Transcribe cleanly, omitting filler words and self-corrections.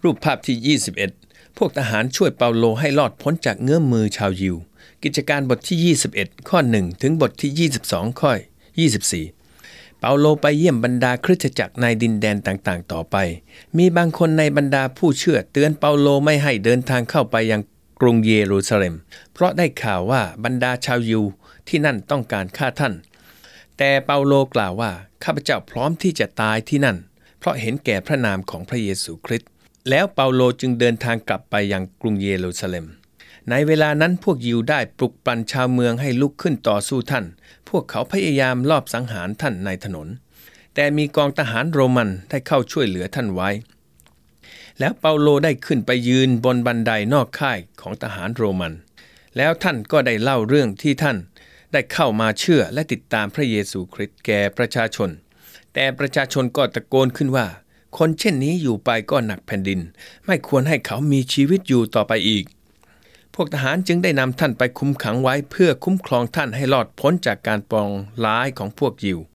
รูปภาพที่21พวกทหารช่วยเปาโลให้รอดพ้นจากเงื้อมมือชาวยิวกิจการบทที่21ข้อ1ถึงบทที่22ข้อ24เปาโลไปเยี่ยมบรรดาคริสตจักรในดินแดนต่างๆต่อไปมีบางคนในบรรดาผู้เชื่อเตือนเปาโลไม่ให้เดินทางเข้าไปยังกรุงเยรูซาเล็มเพราะได้ข่าวว่าบรรดาชาวยิวที่นั่นต้องการฆ่าท่านแต่เปาโลกล่าวว่าข้าพเจ้าพร้อมที่จะตายที่นั่นเพราะเห็นแก่พระนามของพระเยซูคริสต์แล้วเปาโลจึงเดินทางกลับไปยังกรุงเยรูซาเล็มในเวลานั้นพวกยิวได้ปลุกปลั่นชาวเมืองให้ลุกขึ้นต่อสู้ท่านพวกเขาพยายามลอบสังหารท่านในถนนแต่มีกองทหารโรมันได้เข้าช่วยเหลือท่านไว้แล้วเปาโลได้ขึ้นไปยืนบนบันไดนอกค่ายของทหารโรมันแล้วท่านก็ได้เล่าเรื่องที่ท่านได้เข้ามาเชื่อและติดตามพระเยซูคริสต์แก่ประชาชนแต่ประชาชนก็ตะโกนขึ้นว่าคนเช่นนี้อยู่ไปก็หนักแผ่นดินไม่ควรให้เขามีชีวิตอยู่ต่อไปอีกพวกทหารจึงได้นำท่านไปคุมขังไว้เพื่อคุ้มครองท่านให้รอดพ้นจากการปองร้ายของพวกยิว